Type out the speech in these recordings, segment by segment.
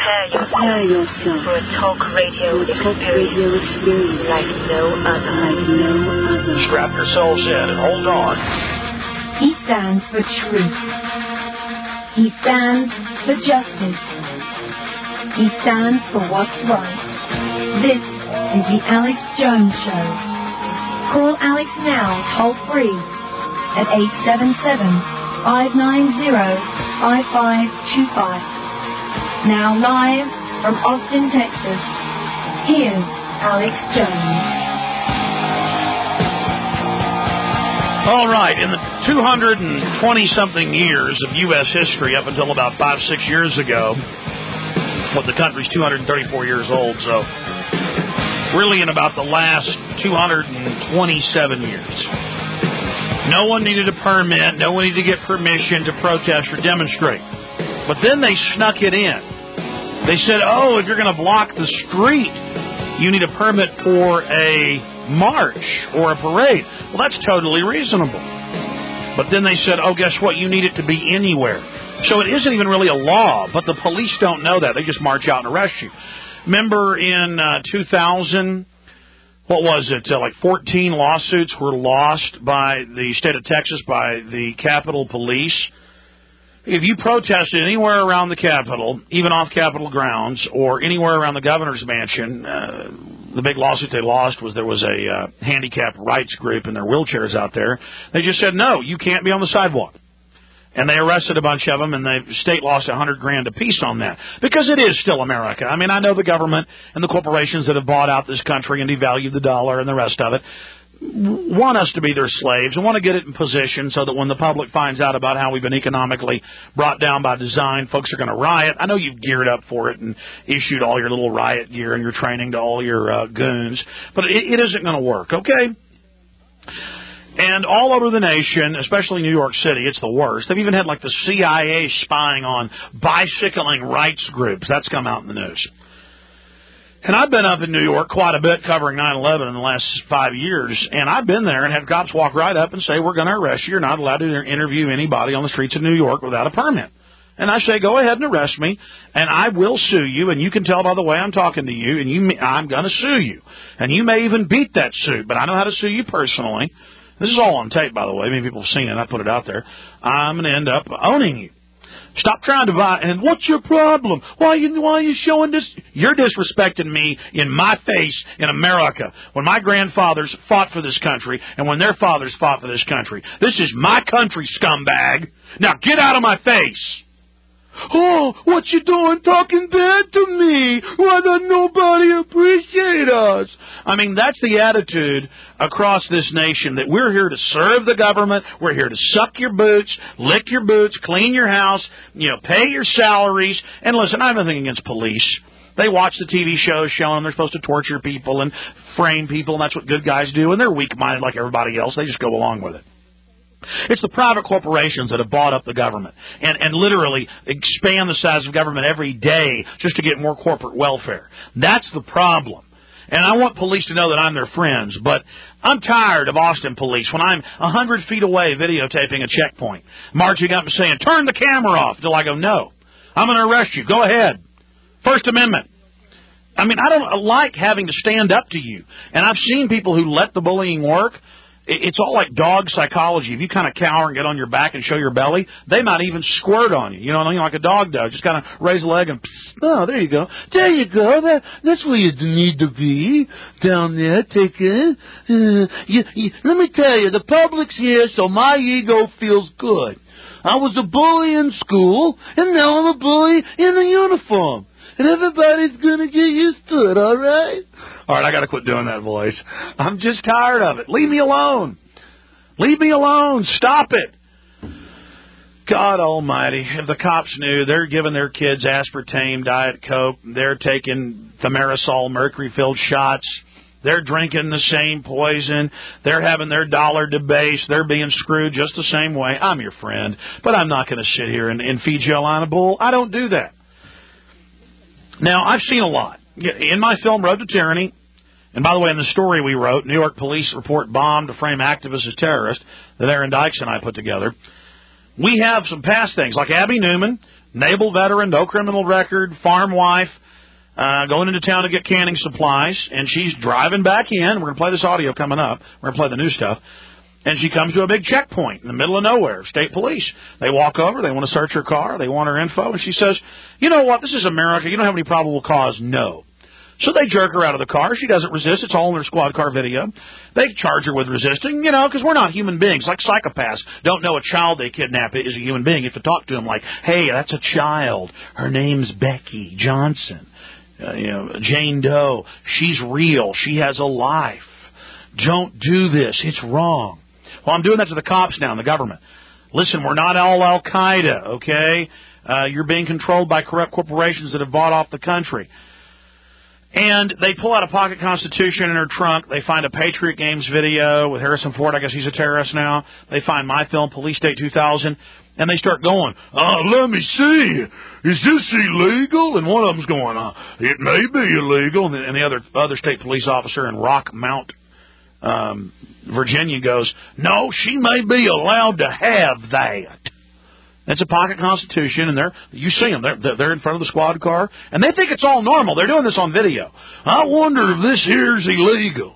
Prepare yourself for a talk radio experience like no other. Strap yourselves in and hold on. He stands for truth. He stands for justice. He stands for what's right. This is the Alex Jones Show. Call Alex now toll free at 877-590-5525. Now live from Austin, Texas, here's Alex Jones. All right, in the 220-something years of U.S. history up until about 5-6 years ago, the country's 234 years old, so really in about the last 227 years, no one needed a permit, no one needed to get permission to protest or demonstrate. But then they snuck it in. They said, oh, if you're going to block the street, you need a permit for a march or a parade. Well, that's totally reasonable. But then they said, oh, guess what? You need it to be anywhere. So it isn't even really a law, but the police don't know that. They just march out and arrest you. Remember in 2000, what was it? Like 14 lawsuits were lost by the state of Texas by the Capitol Police. If you protested anywhere around the Capitol, even off Capitol grounds, or anywhere around the governor's mansion, the big lawsuit they lost was there was a handicapped rights group and their wheelchairs out there. They just said, no, you can't be on the sidewalk. And they arrested a bunch of them, and the state lost $100,000 apiece on that. Because it is still America. I mean, I know the government and the corporations that have bought out this country and devalued the dollar and the rest of it want us to be their slaves and want to get it in position so that when the public finds out about how we've been economically brought down by design, folks are going to riot. I know you've geared up for it and issued all your little riot gear and your training to all your goons, but it isn't going to work, okay? And all over the nation, especially New York City, it's the worst. They've even had like the CIA spying on bicycling rights groups. That's come out in the news. And I've been up in New York quite a bit covering 9/11 in the last 5 years, and I've been there and had cops walk right up and say, we're going to arrest you. You're not allowed to interview anybody on the streets of New York without a permit. And I say, go ahead and arrest me, and I will sue you, and you can tell by the way I'm talking to you, and I'm going to sue you. And you may even beat that suit, but I know how to sue you personally. This is all on tape, by the way. Many people have seen it. I put it out there. I'm going to end up owning you. Stop trying to buy. And what's your problem? Why are you showing this? You're disrespecting me in my face in America when my grandfathers fought for this country and when their fathers fought for this country. This is my country, scumbag. Now get out of my face. Oh, what you doing talking bad to me? Why doesn't nobody appreciate us? I mean, that's the attitude across this nation, that we're here to serve the government, we're here to suck your boots, lick your boots, clean your house, pay your salaries. And listen, I have nothing against police. They watch the TV shows showing them they're supposed to torture people and frame people, and that's what good guys do, and they're weak-minded like everybody else. They just go along with it. It's the private corporations that have bought up the government and literally expand the size of government every day just to get more corporate welfare. That's the problem. And I want police to know that I'm their friends, but I'm tired of Austin police when I'm 100 feet away videotaping a checkpoint, marching up and saying, turn the camera off, until I go, no, I'm going to arrest you. Go ahead. First Amendment. I mean, I don't like having to stand up to you. And I've seen people who let the bullying work. It's all like dog psychology. If you kind of cower and get on your back and show your belly, they might even squirt on you. You know what I mean? Like a dog does. Just kind of raise a leg and, oh, there you go. There you go. That's where you need to be. Down there, take it. Let me tell you, the public's here, so my ego feels good. I was a bully in school, and now I'm a bully in a uniform. And everybody's going to get used to it, all right? All right, I got to quit doing that voice. I'm just tired of it. Leave me alone. Leave me alone. Stop it. God almighty, if the cops knew, they're giving their kids aspartame, Diet Coke. They're taking thimerosal, mercury-filled shots. They're drinking the same poison. They're having their dollar debased. They're being screwed just the same way. I'm your friend, but I'm not going to sit here and feed you a line of bull. I don't do that. Now, I've seen a lot. In my film, Road to Tyranny, and by the way, in the story we wrote, New York police report bomb to frame activists as terrorists, that Aaron Dykes and I put together, We have some past things, like Abby Newman, naval veteran, no criminal record, farm wife, going into town to get canning supplies, and she's driving back in. We're going to play this audio coming up. We're going to play the new stuff. And she comes to a big checkpoint in the middle of nowhere, state police. They walk over. They want to search her car. They want her info. And she says, you know what? This is America. You don't have any probable cause? No. So they jerk her out of the car. She doesn't resist. It's all in their squad car video. They charge her with resisting, because we're not human beings. Like psychopaths don't know a child they kidnap is a human being. You have to talk to them like, hey, that's a child. Her name's Becky Johnson. Jane Doe. She's real. She has a life. Don't do this. It's wrong. Well, I'm doing that to the cops now and the government. Listen, we're not all Al-Qaeda, okay? You're being controlled by corrupt corporations that have bought off the country. And they pull out a pocket constitution in her trunk. They find a Patriot Games video with Harrison Ford. I guess he's a terrorist now. They find my film, Police State 2000. And they start going, let me see. Is this illegal? And one of them's going, it may be illegal. And the other state police officer in Rockmount, Virginia goes, no, she may be allowed to have that. That's a pocket constitution, and you see them. They're in front of the squad car, and they think it's all normal. They're doing this on video. I wonder if this here's illegal.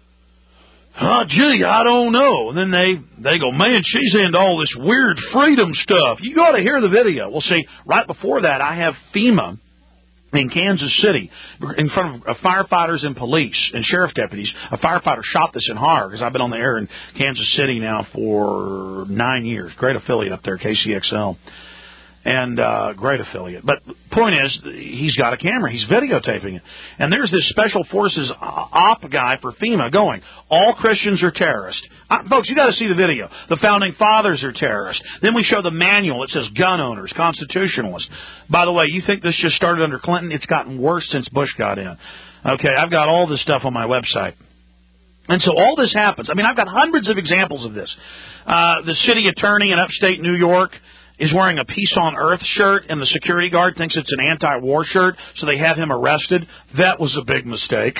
Gee, I don't know. And then they go, man, she's into all this weird freedom stuff. You got to hear the video. Well, see, right before that, I have FEMA in Kansas City, in front of firefighters and police and sheriff deputies. A firefighter shot this in horror, because I've been on the air in Kansas City now for 9 years. Great affiliate up there, KCXL. And great affiliate. But point is, he's got a camera. He's videotaping it. And there's this Special Forces op guy for FEMA going, all Christians are terrorists. Folks, you got to see the video. The Founding Fathers are terrorists. Then we show the manual. It says gun owners, constitutionalists. By the way, you think this just started under Clinton? It's gotten worse since Bush got in. Okay, I've got all this stuff on my website. And so all this happens. I mean, I've got hundreds of examples of this. The city attorney in upstate New York is wearing a Peace on Earth shirt, and the security guard thinks it's an anti-war shirt, so they have him arrested. That was a big mistake.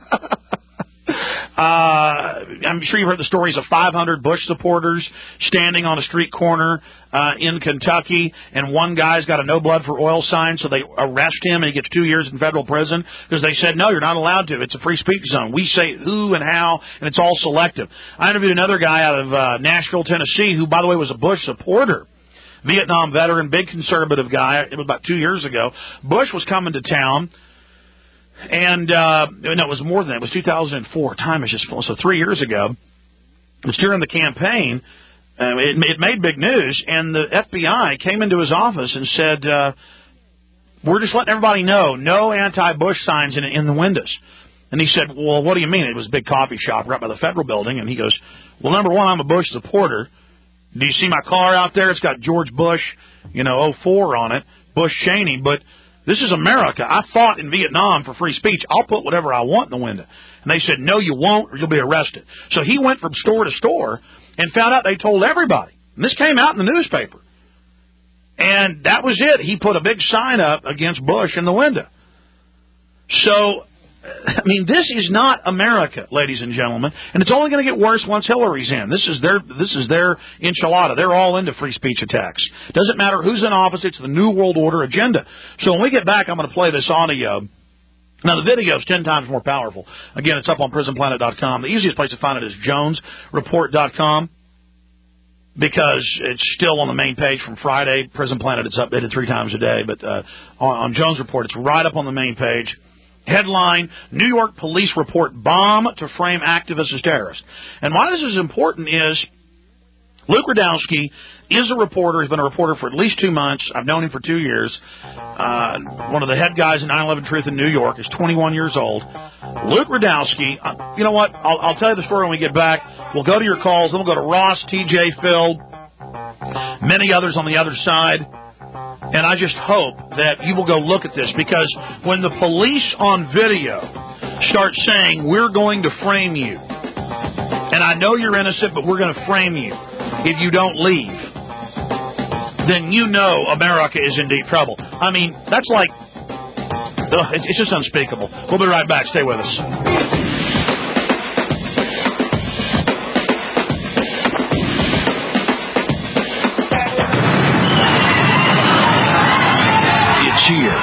I'm sure you've heard the stories of 500 Bush supporters standing on a street corner in Kentucky, and one guy's got a no blood for oil sign, so they arrest him, and he gets 2 years in federal prison because they said, no, you're not allowed to. It's a free speech zone. We say who and how, and it's all selective. I interviewed another guy out of Nashville, Tennessee, who, by the way, was a Bush supporter. Vietnam veteran, big conservative guy. It was about 2 years ago. Bush was coming to town, and no, it was more than that. It was 2004. Time is just full. So 3 years ago, it was during the campaign. It made big news, and the FBI came into his office and said, we're just letting everybody know, no anti-Bush signs in the windows. And he said, well, what do you mean? It was a big coffee shop right by the federal building. And he goes, well, number one, I'm a Bush supporter. Do you see my car out there? It's got George Bush, 04 on it, Bush Cheney. But this is America. I fought in Vietnam for free speech. I'll put whatever I want in the window. And they said, no, you won't, or you'll be arrested. So he went from store to store and found out they told everybody. And this came out in the newspaper. And that was it. He put a big sign up against Bush in the window. So, I mean, this is not America, ladies and gentlemen, and it's only going to get worse once Hillary's in. This is their enchilada. They're all into free speech attacks. Doesn't matter who's in office. It's the New World Order agenda. So when we get back, I'm going to play this audio. Now, the video is 10 times more powerful. Again, it's up on PrisonPlanet.com. The easiest place to find it is JonesReport.com, because it's still on the main page from Friday. Prison Planet, it's updated 3 times a day. But on Jones Report, it's right up on the main page. Headline, New York police report bomb to frame activists as terrorists. And why this is important is Luke Rudkowski is a reporter. He's been a reporter for at least 2 months. I've known him for 2 years. One of the head guys in 9/11 Truth in New York is 21 years old. Luke Rudkowski, you know what? I'll tell you the story when we get back. We'll go to your calls. Then we'll go to Ross, TJ, Phil, many others on the other side. And I just hope that you will go look at this, because when the police on video start saying, we're going to frame you, and I know you're innocent, but we're going to frame you if you don't leave, then you know America is in deep trouble. I mean, that's like, it's just unspeakable. We'll be right back. Stay with us.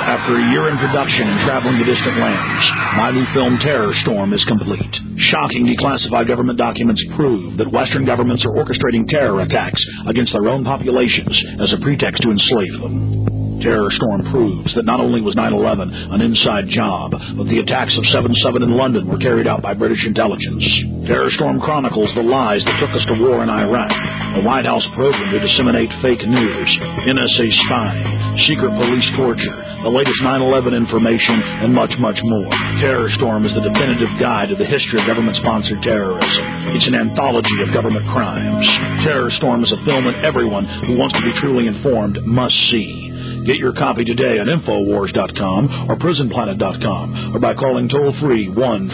After a year in production and traveling to distant lands, my new film Terror Storm is complete. Shocking declassified government documents prove that Western governments are orchestrating terror attacks against their own populations as a pretext to enslave them. Terror Storm proves that not only was 9/11 an inside job, but the attacks of 7/7 in London were carried out by British intelligence. Terror Storm chronicles the lies that took us to war in Iraq, a White House program to disseminate fake news, NSA spying, secret police torture, the latest 9/11 information, and much, much more. Terror Storm is the definitive guide to the history of government-sponsored terrorism. It's an anthology of government crimes. Terror Storm is a film that everyone who wants to be truly informed must see. Get your copy today at Infowars.com or PrisonPlanet.com or by calling toll-free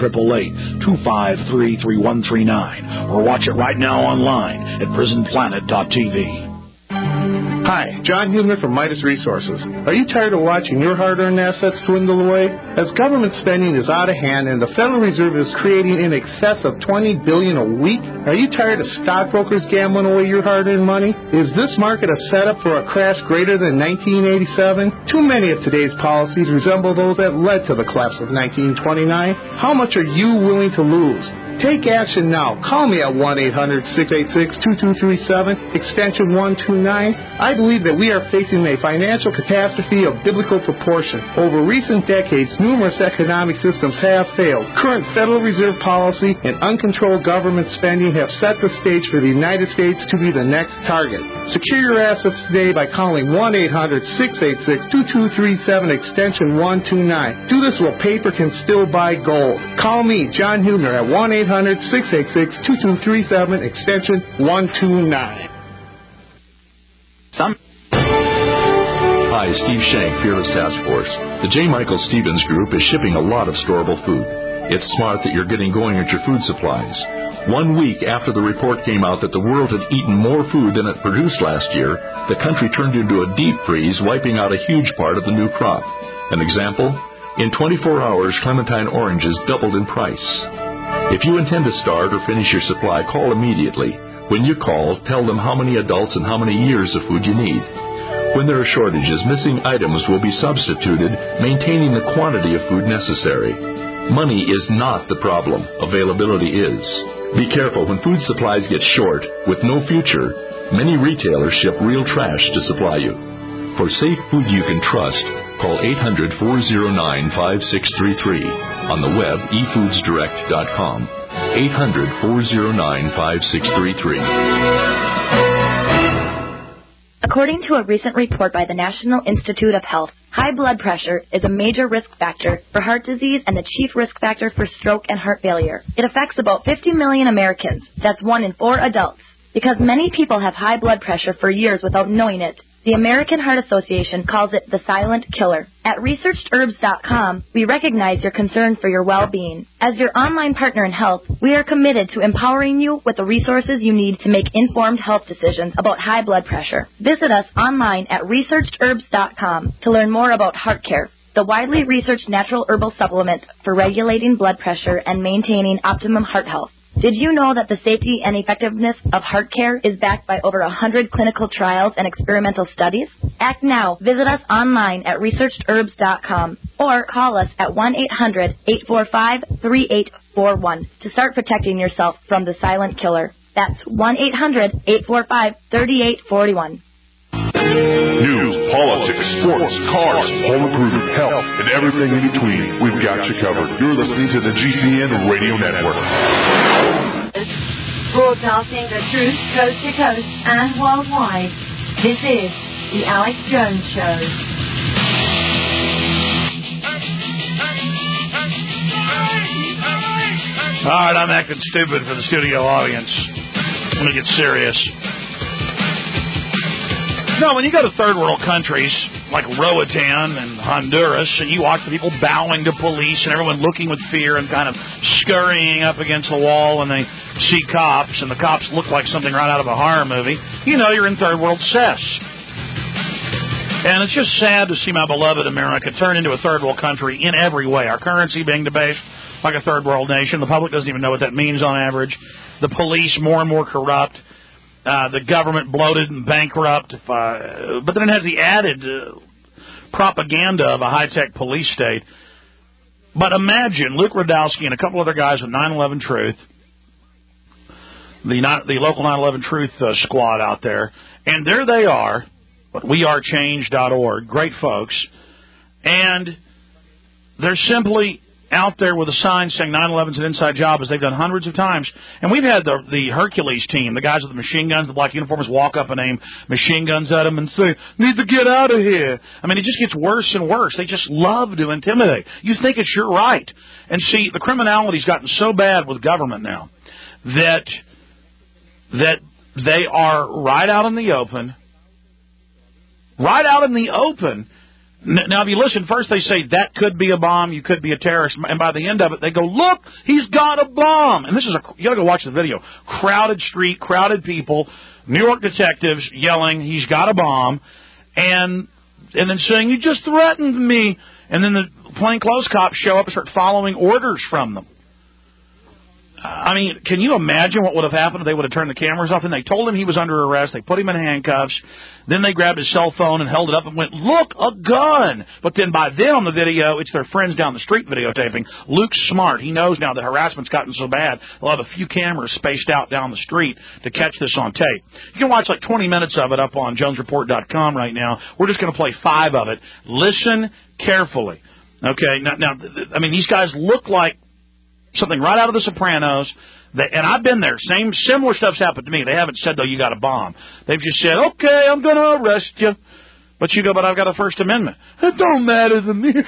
1-888-253-3139 or watch it right now online at PrisonPlanet.tv. Hi, John Hubner from Midas Resources. Are you tired of watching your hard-earned assets dwindle away? As government spending is out of hand and the Federal Reserve is creating in excess of $20 billion a week, are you tired of stockbrokers gambling away your hard-earned money? Is this market a setup for a crash greater than 1987? Too many of today's policies resemble those that led to the collapse of 1929. How much are you willing to lose? Take action now. Call me at 1-800-686-2237, extension 129. I believe that we are facing a financial catastrophe of biblical proportion. Over recent decades, numerous economic systems have failed. Current Federal Reserve policy and uncontrolled government spending have set the stage for the United States to be the next target. Secure your assets today by calling 1-800-686-2237, extension 129. Do this while paper can still buy gold. Call me, John Hubner, at 1-800-686-2237, extension 129. Hi, Steve Shank, Fearless Task Force. The J. Michael Stevens Group is shipping a lot of storable food. It's smart that you're getting going at your food supplies. 1 week after the report came out that the world had eaten more food than it produced last year, the country turned into a deep freeze, wiping out a huge part of the new crop. An example? In 24 hours, clementine oranges doubled in price. If you intend to start or finish your supply, call immediately. When you call, tell them how many adults and how many years of food you need. When there are shortages, missing items will be substituted, maintaining the quantity of food necessary. Money is not the problem. Availability is. Be careful when food supplies get short, with no future. Many retailers ship real trash to supply you. For safe food you can trust, call 800-409-5633. On the web, efoodsdirect.com. 800-409-5633. According to a recent report by the National Institute of Health, high blood pressure is a major risk factor for heart disease and the chief risk factor for stroke and heart failure. It affects about 50 million Americans. That's 1 in 4 adults. Because many people have high blood pressure for years without knowing it, the American Heart Association calls it the silent killer. At ResearchedHerbs.com, we recognize your concern for your well-being. As your online partner in health, we are committed to empowering you with the resources you need to make informed health decisions about high blood pressure. Visit us online at ResearchedHerbs.com to learn more about HeartCare, the widely researched natural herbal supplement for regulating blood pressure and maintaining optimum heart health. Did you know that the safety and effectiveness of HeartCare is backed by over 100 clinical trials and experimental studies? Act now. Visit us online at ResearchedHerbs.com or call us at 1-800-845-3841 to start protecting yourself from the silent killer. That's 1-800-845-3841. News, politics, sports, cars, home improvement, health, and everything in between. We've got you covered. You're listening to the GCN Radio Network. Broadcasting the truth coast to coast and worldwide. This is The Alex Jones Show. All right, I'm acting stupid for the studio audience. Let me get serious. No, when you go to third world countries like Roatan and Honduras, and you watch the people bowing to police and everyone looking with fear and kind of scurrying up against the wall when they see cops, and the cops look like something right out of a horror movie, you know you're in third world cess. And it's just sad to see my beloved America turn into a third world country in every way. Our currency being debased like a third world nation. The public doesn't even know what that means on average. The police more and more corrupt. The government bloated and bankrupt. But then it has the added propaganda of a high-tech police state. But imagine Luke Rudkowski and a couple other guys with 9/11 Truth, the local 9/11 Truth squad out there, and there they are, wearechange.org, great folks, and they're simply out there with a sign saying 9/11's an inside job, as they've done hundreds of times. And we've had the Hercules team, the guys with the machine guns, the black uniforms, walk up and aim machine guns at them and say, "Need to get out of here." I mean, it just gets worse and worse. They just love to intimidate. You think it's your right. And see, the criminality's gotten so bad with government now that they are right out in the open. Right out in the open. Now, if you listen, first they say that could be a bomb, you could be a terrorist, and by the end of it, they go, "Look, he's got a bomb." And this is you got to go watch the video. Crowded street, crowded people, New York detectives yelling, "He's got a bomb," and then saying, "You just threatened me." And then the plainclothes cops show up and start following orders from them. I mean, can you imagine what would have happened if they would have turned the cameras off? And they told him he was under arrest. They put him in handcuffs. Then they grabbed his cell phone and held it up and went, "Look, a gun." But then by then on the video, it's their friends down the street videotaping. Luke's smart. He knows now that harassment's gotten so bad, they'll have a few cameras spaced out down the street to catch this on tape. You can watch like 20 minutes of it up on JonesReport.com right now. We're just going to play 5 of it. Listen carefully. Okay, now, I mean, these guys look like something right out of The Sopranos, and I've been there. Similar stuff's happened to me. They haven't said, though, you got a bomb. They've just said, "Okay, I'm going to arrest you." But you go, "But I've got a First Amendment." "It don't matter to me."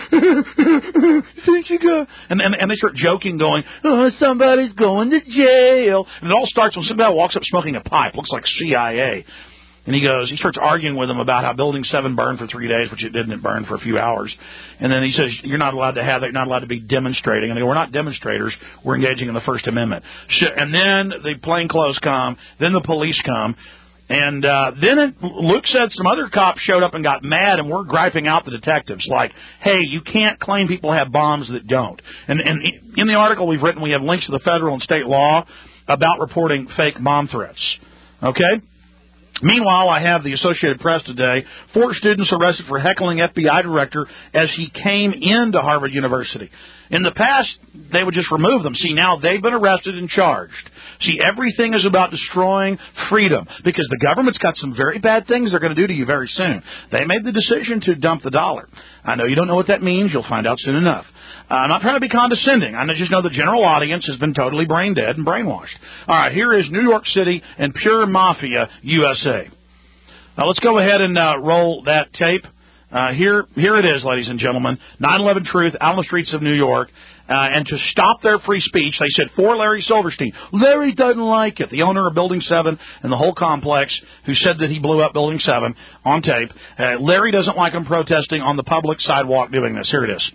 Think you go? And they start joking, going, "Oh, somebody's going to jail." And it all starts when somebody walks up smoking a pipe. Looks like CIA. And he starts arguing with them about how Building 7 burned for 3 days, which it didn't. It burned for a few hours. And then he says, "You're not allowed to have that. You're not allowed to be demonstrating." And they go, "We're not demonstrators. We're engaging in the First Amendment." And then the plainclothes come. Then the police come. And then Luke said some other cops showed up and got mad and were griping out the detectives, like, "Hey, you can't claim people have bombs that don't." And in the article we've written, we have links to the federal and state law about reporting fake bomb threats. Okay? Meanwhile, I have the Associated Press today. 4 students arrested for heckling FBI director as he came into Harvard University. In the past, they would just remove them. See, now they've been arrested and charged. See, everything is about destroying freedom because the government's got some very bad things they're going to do to you very soon. They made the decision to dump the dollar. I know you don't know what that means. You'll find out soon enough. I'm not trying to be condescending. I just know the general audience has been totally brain dead and brainwashed. All right, here is New York City and pure mafia, USA. Now, let's go ahead and roll that tape. Here it is, ladies and gentlemen. 9/11 Truth out on the streets of New York. And to stop their free speech, they said for Larry Silverstein. Larry doesn't like it. The owner of Building 7 and the whole complex, who said that he blew up Building 7 on tape. Larry doesn't like him protesting on the public sidewalk doing this. Here it is.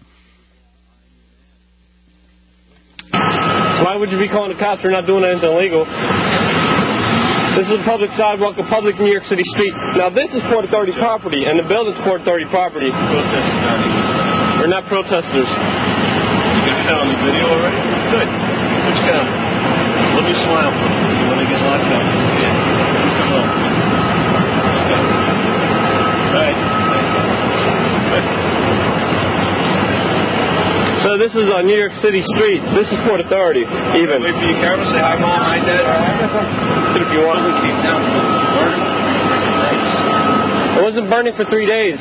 Why would you be calling the cops for not doing anything illegal? This is a public sidewalk, a public New York City street. Now, this is Port Authority property, and the building's Port Authority property. We're not protesters. You got that on the video already? Good. Which camera? Let me smile for you when I get locked up. Yeah. Let's come on. Okay. All right. Good. So this is on New York City street. This is Port Authority, even. Wait for your camera. Say hi, Mom. Hi, Dad. If you want. It came down. It wasn't burning for 3 days.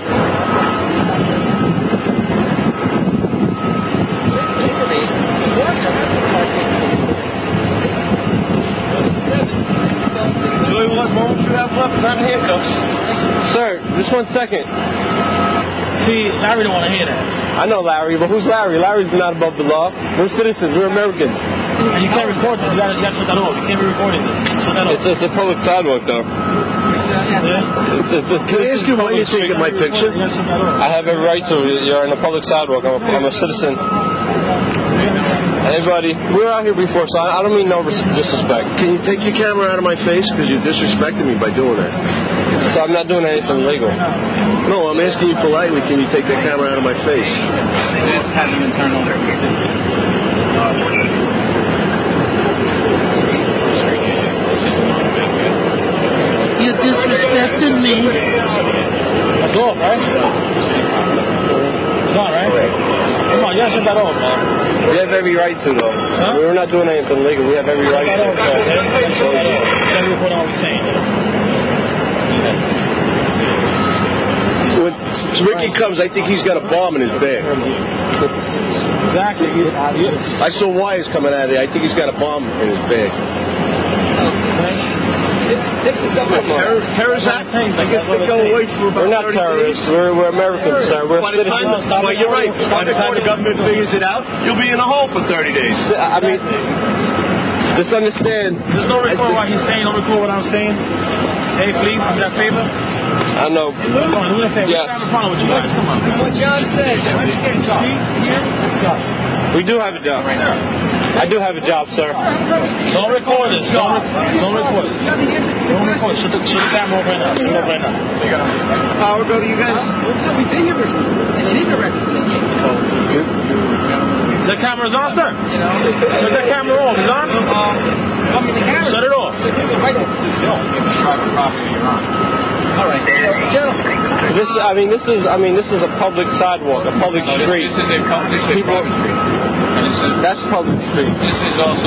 Joey, what moments you have left without handcuffs? Sir, just 1 second. See, Larry don't want to hear that. I know Larry, but who's Larry? Larry's not above the law. We're citizens. We're Americans. And you can't record this. You got to shut that off. You can't be recording this. Shut that off. It's a public sidewalk, though. Yeah. Can I ask you why you're taking my picture? I have every right to. You're on a public sidewalk. I'm a citizen. Hey, buddy. We were out here before, so I don't mean no disrespect. Can you take your camera out of my face? Because you disrespected me by doing that. So I'm not doing anything illegal. No, I'm asking you politely, can you take that camera out of my face? They just had an internal there. You disrespected me. That's all, right? You gotta shut that off, man. We have every right to, though. Huh? We're not doing anything illegal. We have every right to. Shut that off. That's what I was saying. When Ricky comes, I think he's got a bomb in his bag. Exactly. I saw wires coming out of there. I think he's got a bomb in his bag. Terrorist act? I guess they go away for about 30 days. We're not terrorists. We're Americans, sir. We're citizens. Well, you're right. By the time the government figures it out, you'll be in a hole for 30 days. I mean, just understand. There's no record what he's saying. No record what I'm saying. Hey, please, do that favor. I know. Come on, do that favor. Yes. What's the problem with you guys? Come on. What John said. Let's get a job. We do have a job. I do have a job, sir. Don't record this. Don't record it. Don't record it. Shut the camera off right now. Shut it off right now. Power go to you guys? No, we did your record. And it is a record. The camera's on, sir. Shut that camera off. It's on? Shut it off. All right. This is a public sidewalk, a public street. This is a public street. That's public street. This is also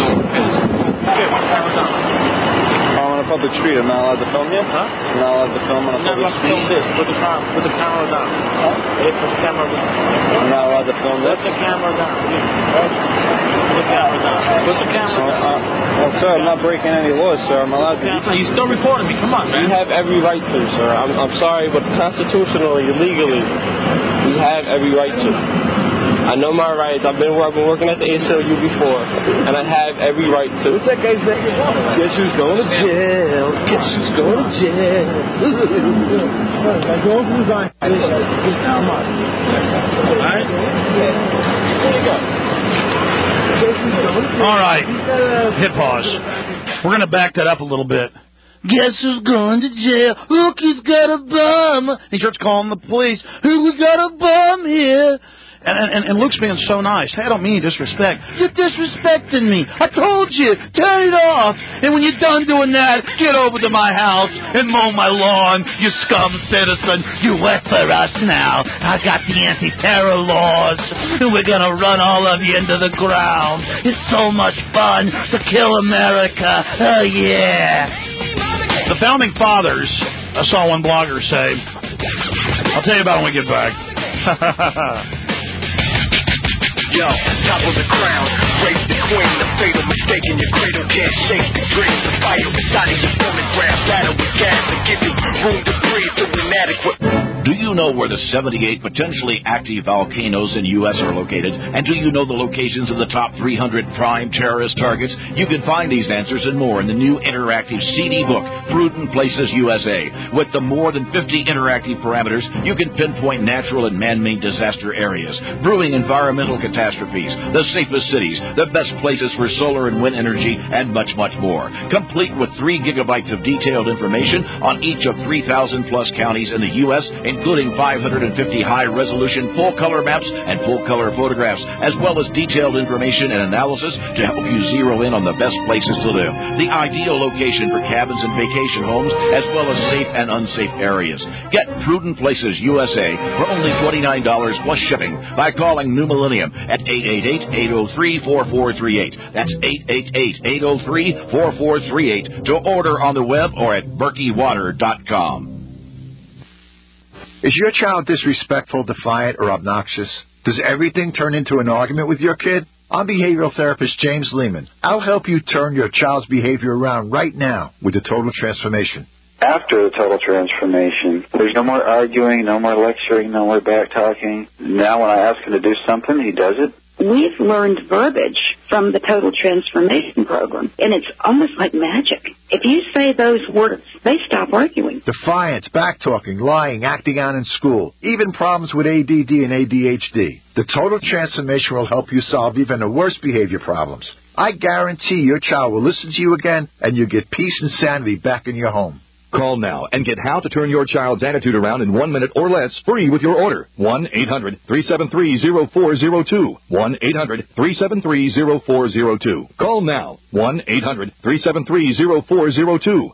I'm on a public street. I'm not allowed to film you? Huh? I'm not allowed to film on a public street. Film this. Put the camera down. Hey, put the camera down. I'm not allowed to film this. Put the camera down. Put the camera down. Put the camera down. Well, sir, I'm not breaking any laws, sir. I'm allowed to. You're still recording me. Come on, man. We have every right to, sir. I'm sorry, but constitutionally, legally, we have every right to. I know my rights. I've been working at the ACLU before, and I have every right to. What's that guy's name? Guess who's going to jail? Guess who's going to jail? All right. Hit pause. We're going to back that up a little bit. Guess who's going to jail? Look, he's got a bum. He starts calling the police. Who we got a bum here? And Luke's being so nice. Hey, I don't mean disrespect. You're disrespecting me. I told you, turn it off. And when you're done doing that, get over to my house and mow my lawn, you scum citizen. You work for us now. I got the anti-terror laws. And we're going to run all of you into the ground. It's so much fun to kill America. Oh, yeah. The Founding Fathers, I saw one blogger say, I'll tell you about it when we get back. Yo, top of the crown, raise the queen, the fatal mistake in your cradle can't shake the dream, the fire inside of your phonograph, battle with gas to give you room to breathe to inadequate. Do you know where the 78 potentially active volcanoes in U.S. are located? And do you know the locations of the top 300 prime terrorist targets? You can find these answers and more in the new interactive CD book, Prudent Places USA. With the more than 50 interactive parameters, you can pinpoint natural and man-made disaster areas, brewing environmental catastrophes, the safest cities, the best places for solar and wind energy, and much, much more. Complete with 3 gigabytes of detailed information on each of 3,000-plus counties in the U.S., including 550 high-resolution full-color maps and full-color photographs, as well as detailed information and analysis to help you zero in on the best places to live, the ideal location for cabins and vacation homes, as well as safe and unsafe areas. Get Prudent Places USA for only $29 plus shipping by calling New Millennium at 888-803-4438. That's 888-803-4438 to order on the web or at BerkeyWater.com. Is your child disrespectful, defiant, or obnoxious? Does everything turn into an argument with your kid? I'm behavioral therapist James Lehman. I'll help you turn your child's behavior around right now with the Total Transformation. After the total transformation, there's no more arguing, no more lecturing, no more back-talking. Now when I ask him to do something, he does it. We've learned verbiage from the Total Transformation Program, and it's almost like magic. If you say those words, they stop arguing. Defiance, back-talking, lying, acting out in school, even problems with ADD and ADHD. The Total Transformation will help you solve even the worst behavior problems. I guarantee your child will listen to you again, and you'll get peace and sanity back in your home. Call now and get how to turn your child's attitude around in 1 minute or less free with your order. 1-800-373-0402. 1-800-373-0402. Call now. 1-800-373-0402.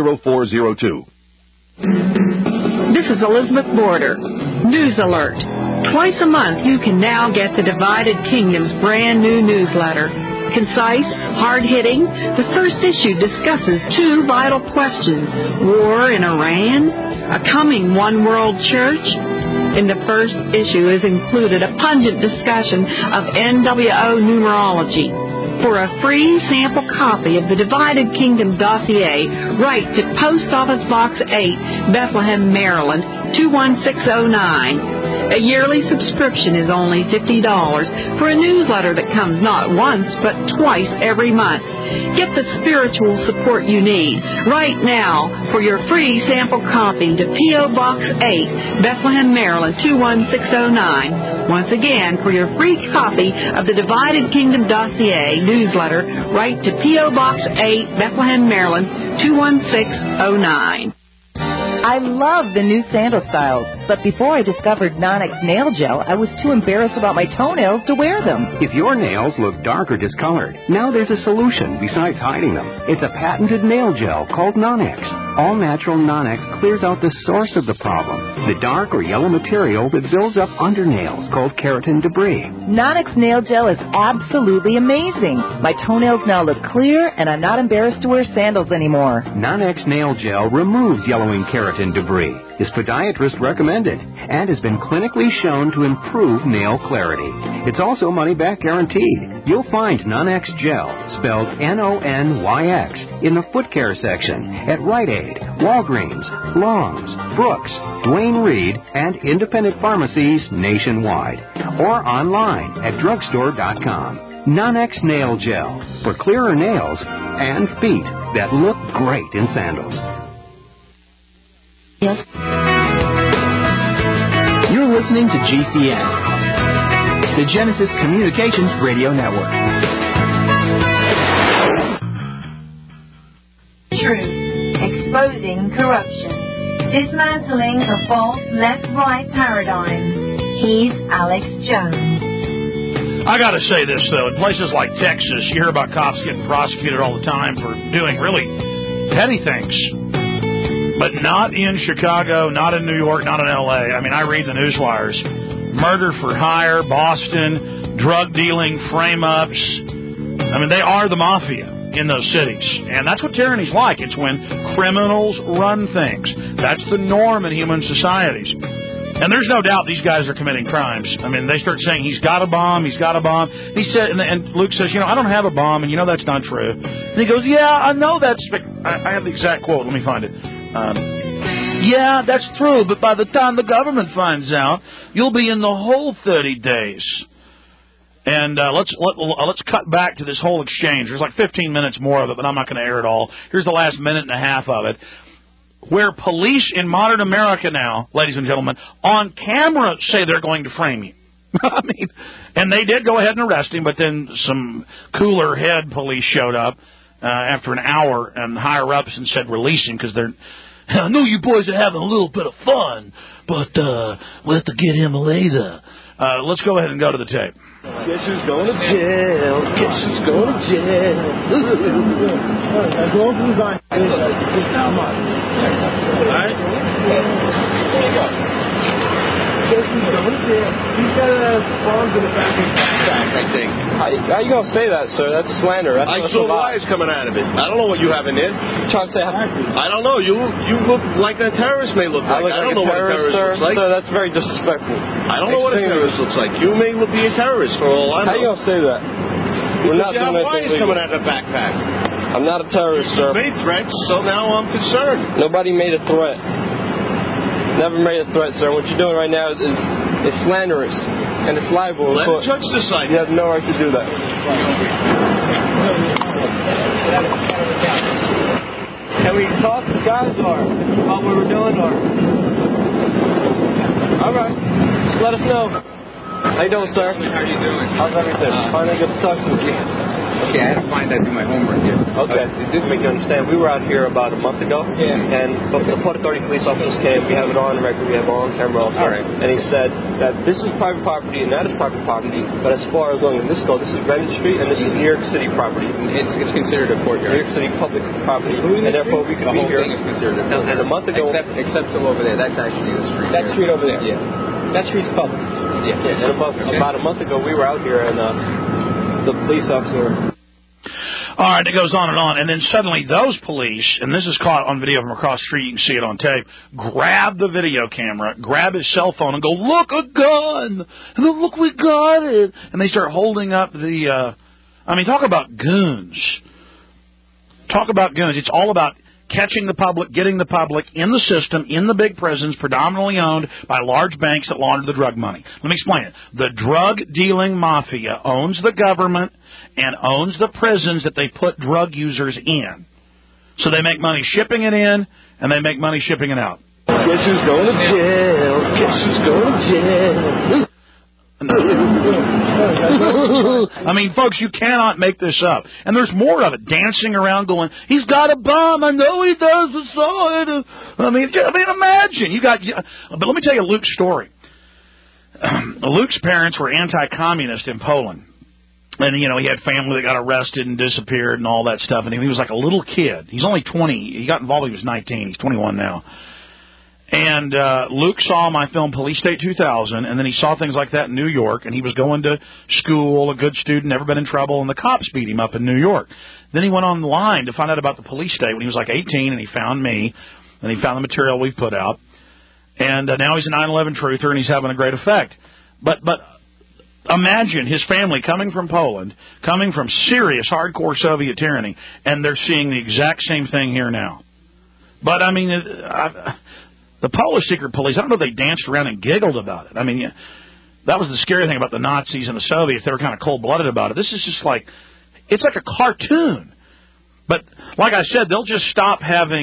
1-800-373-0402. This is Elizabeth Border. News alert. Twice a month, you can now get the Divided Kingdom's brand new newsletter. Concise, hard-hitting, the first issue discusses two vital questions: war in Iran, a coming one-world church. In the first issue is included a pungent discussion of NWO numerology. For a free sample copy of the Divided Kingdom dossier, write to Post Office Box 8, Bethlehem, Maryland, 21609. A yearly subscription is only $50 for a newsletter that comes not once but twice every month. Get the spiritual support you need right now for your free sample copy to P.O. Box 8, Bethlehem, Maryland, 21609. Once again, for your free copy of the Divided Kingdom dossier newsletter, write to P.O. Box 8, Bethlehem, Maryland, 21609. I love the new sandal styles, but before I discovered Nonex Nail Gel, I was too embarrassed about my toenails to wear them. If your nails look dark or discolored, now there's a solution besides hiding them. It's a patented nail gel called Nonex. All-natural Nonex clears out the source of the problem, the dark or yellow material that builds up under nails called keratin debris. Nonex Nail Gel is absolutely amazing. My toenails now look clear, and I'm not embarrassed to wear sandals anymore. Nonex Nail Gel removes yellowing keratin debris, is podiatrist recommended, and has been clinically shown to improve nail clarity. It's also money-back guaranteed. You'll find Nonex Gel, spelled N-O-N-Y-X, in the foot care section at Rite Aid, Walgreens, Long's, Brooks, Duane Reade, and independent pharmacies nationwide, or online at drugstore.com. Nonex Nail Gel, for clearer nails and feet that look great in sandals. Yes. You're listening to GCN, the Genesis Communications Radio Network. Truth. Exposing corruption. Dismantling a false left-right paradigm. He's Alex Jones. I got to say this, though. In places like Texas, you hear about cops getting prosecuted all the time for doing really petty things. But not in Chicago, not in New York, not in L.A. I mean, I read the newswires. Murder for hire, Boston, drug dealing, frame-ups. I mean, they are the mafia in those cities. And that's what tyranny's like. It's when criminals run things. That's the norm in human societies. And there's no doubt these guys are committing crimes. I mean, they start saying, he's got a bomb, he's got a bomb. He said, and Luke says, I don't have a bomb, and that's not true. And he goes, yeah, I know that's... I have the exact quote. Let me find it. Yeah, that's true, but by the time the government finds out, you'll be in the whole 30 days. And let's cut back to this whole exchange. There's like 15 minutes more of it, but I'm not going to air it all. Here's the last minute and a half of it, where police in modern America now, ladies and gentlemen, on camera say they're going to frame you. I mean, and they did go ahead and arrest him, but then some cooler head police showed up after an hour and higher ups and said release him because they're... I know you boys are having a little bit of fun, but we'll have to get him later. Let's go ahead and go to the tape. Guess who's going to jail? Guess who's going to jail? Go over the line. How much? All right? Guess who's going to jail? He's got bombs in the back of his backpack, I think. How you going to say that, sir? That's slander. That's I saw wires coming out of it. I don't know what you have in there. Trying to say I don't know. You look like a terrorist may look like. I don't know what a terrorist looks like. Sir, that's very disrespectful. I don't know what a terrorist looks like. You may be a terrorist for all I know. How you going to say that? We're not you have doing wires coming out of the backpack. I'm not a terrorist, sir. You made threats, so now I'm concerned. Nobody made a threat. Never made a threat, sir. What you're doing right now is slanderous. And it's libel. Let the judge decide. You have no right to do that. Can we talk to guys or about what we're doing or? All right. Just let us know. How you doing, sir? How are you doing? How's everything? Finally good to talk to you. Okay, I had to find out, do my homework here. Okay. Just to make you understand, we were out here about a month ago. Yeah. And the Port Authority police officers came. We have it on record. We have it on camera also. All right. And he said that this is private property and that is private property. But as far as going in this go, this is Greenwich Street and this is New York City property. It's considered a courtyard. New York City public property. And therefore we could be here. The whole thing is considered a courtyard. And a month ago. Except still over there. That's actually the street. That street over there. Yeah. That's Reese Public. Yeah. And about a month ago, we were out here, and the police officer. All right, it goes on, and then suddenly those police, and this is caught on video from across the street, you can see it on tape, grab the video camera, grab his cell phone, and go, look, a gun! And go, look, we got it! And they start holding up the, talk about goons. Talk about goons. It's all about catching the public, getting the public in the system, in the big prisons, predominantly owned by large banks that launder the drug money. Let me explain it. The drug-dealing mafia owns the government and owns the prisons that they put drug users in. So they make money shipping it in, and they make money shipping it out. Guess who's going to jail? Guess who's going to jail? Folks, you cannot make this up. And there's more of it. Dancing around going, he's got a bomb. I know he does. I saw it. Imagine. But let me tell you Luke's story. Luke's parents were anti-communist in Poland. And, he had family that got arrested and disappeared and all that stuff. And he was like a little kid. He's only 20. He got involved when he was 19. He's 21 now. And Luke saw my film Police State 2000, and then he saw things like that in New York, and he was going to school, a good student, never been in trouble, and the cops beat him up in New York. Then he went online to find out about the police state when he was like 18, and he found me, and he found the material we've put out. And now he's a 9/11 truther, and he's having a great effect. But imagine his family coming from Poland, coming from serious, hardcore Soviet tyranny, and they're seeing the exact same thing here now. But, the Polish secret police, I don't know if they danced around and giggled about it. That was the scary thing about the Nazis and the Soviets. They were kind of cold-blooded about it. This is just it's like a cartoon. But, like I said, they'll just stop having,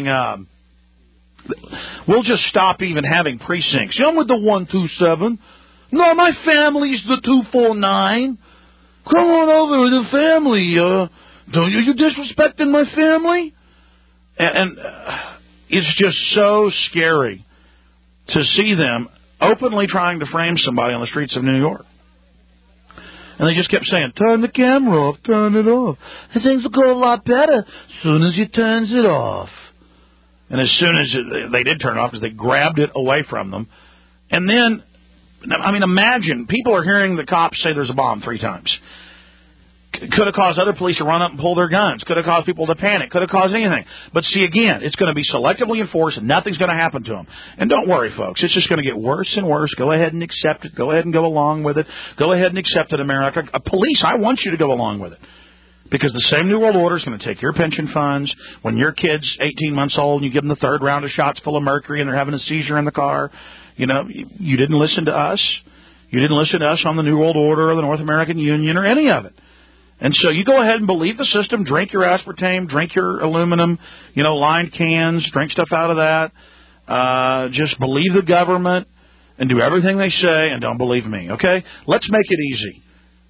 we'll just stop even having precincts. I'm with the 127. No, my family's the 249. Come on over with the family. Don't you disrespecting my family? And it's just so scary to see them openly trying to frame somebody on the streets of New York. And they just kept saying, turn the camera off, turn it off. And things will go a lot better as soon as you turns it off. And as soon as they did turn it off, because they grabbed it away from them. And then, imagine, people are hearing the cops say there's a bomb 3 times. Could have caused other police to run up and pull their guns. Could have caused people to panic. Could have caused anything. But see, again, it's going to be selectively enforced and nothing's going to happen to them. And don't worry, folks. It's just going to get worse and worse. Go ahead and accept it. Go ahead and go along with it. Go ahead and accept it, America. Police, I want you to go along with it. Because the same New World Order is going to take your pension funds. When your kid's 18 months old and you give them the 3rd round of shots full of mercury and they're having a seizure in the car, you didn't listen to us. You didn't listen to us on the New World Order or the North American Union or any of it. And so you go ahead and believe the system, drink your aspartame, drink your aluminum, lined cans, drink stuff out of that. Just believe the government and do everything they say and don't believe me, okay? Let's make it easy.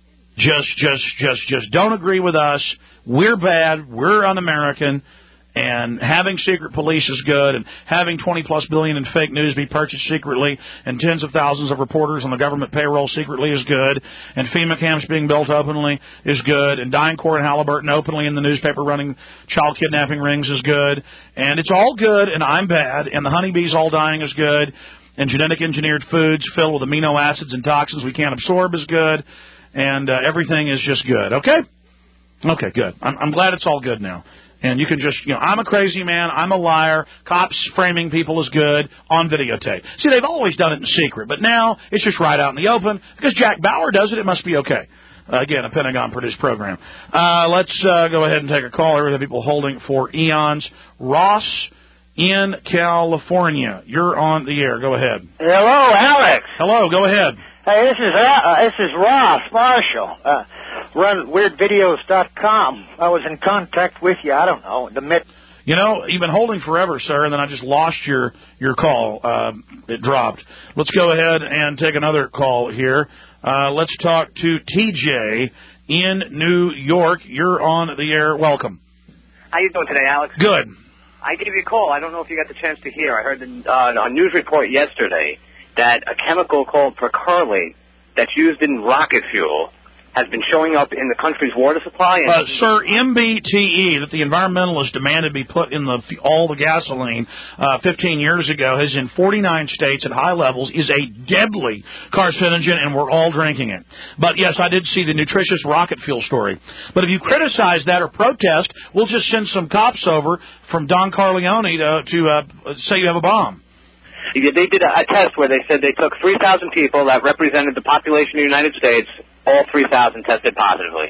Just don't agree with us. We're bad. We're un-American. And having secret police is good, and having $20+ billion in fake news be purchased secretly, and tens of thousands of reporters on the government payroll secretly is good, and FEMA camps being built openly is good, and DynCorp and Halliburton openly in the newspaper running child kidnapping rings is good, and it's all good, and I'm bad, and the honeybees all dying is good, and genetic engineered foods filled with amino acids and toxins we can't absorb is good, and everything is just good, okay? Okay, good. I'm glad it's all good now. And you can just, I'm a crazy man, I'm a liar, cops framing people is good on videotape. See, they've always done it in secret, but now it's just right out in the open. Because Jack Bauer does it must be okay. Again, a Pentagon-produced program. Let's go ahead and take a call. There are people holding for eons. Ross in California. You're on the air. Go ahead. Hello, Alex. Hello, go ahead. Hey, this is Ross Marshall. Run WeirdVideos.com. I was in contact with you, I don't know, you've been holding forever, sir, and then I just lost your call. It dropped. Let's go ahead and take another call here. Let's talk to TJ in New York. You're on the air. Welcome. How you doing today, Alex? Good. I gave you a call. I don't know if you got the chance to hear. I heard a news report yesterday that a chemical called perchlorate that's used in rocket fuel has been showing up in the country's water supply. And Sir, MBTE, that the environmentalists demanded be put in all the gasoline 15 years ago, is in 49 states at high levels, is a deadly carcinogen, and we're all drinking it. But, yes, I did see the nutritious rocket fuel story. But if you criticize that or protest, we'll just send some cops over from Don Corleone to say you have a bomb. They did a test where they said they took 3,000 people that represented the population of the United States. All 3,000 tested positively.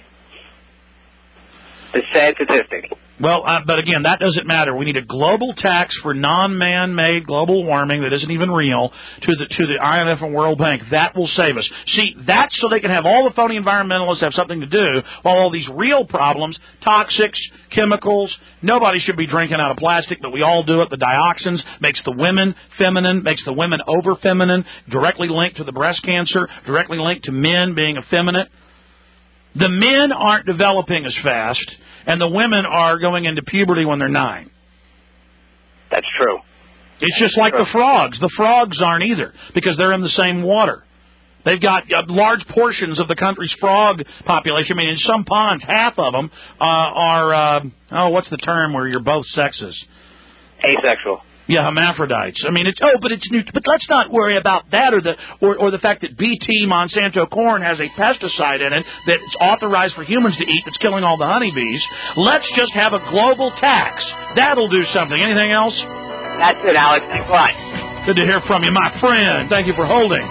It's a sad statistic. Well, but again, that doesn't matter. We need a global tax for non-man-made global warming that isn't even real to the IMF and World Bank. That will save us. See, that's so they can have all the phony environmentalists have something to do, while all these real problems, toxics, chemicals, nobody should be drinking out of plastic, but we all do it. The dioxins makes the women feminine, makes the women over-feminine, directly linked to the breast cancer, directly linked to men being effeminate. The men aren't developing as fast, and the women are going into puberty when they're 9. That's true. It's just like the frogs. The frogs aren't either, because they're in the same water. They've got large portions of the country's frog population. I mean, in some ponds, half of them are, what's the term where you're both sexes? Asexual. Yeah, hermaphrodites. I mean, but let's not worry about that or the fact that BT Monsanto corn has a pesticide in it that's authorized for humans to eat that's killing all the honeybees. Let's just have a global tax. That'll do something. Anything else? That's it, Alex. Thanks a lot. Good to hear from you, my friend. Thank you for holding.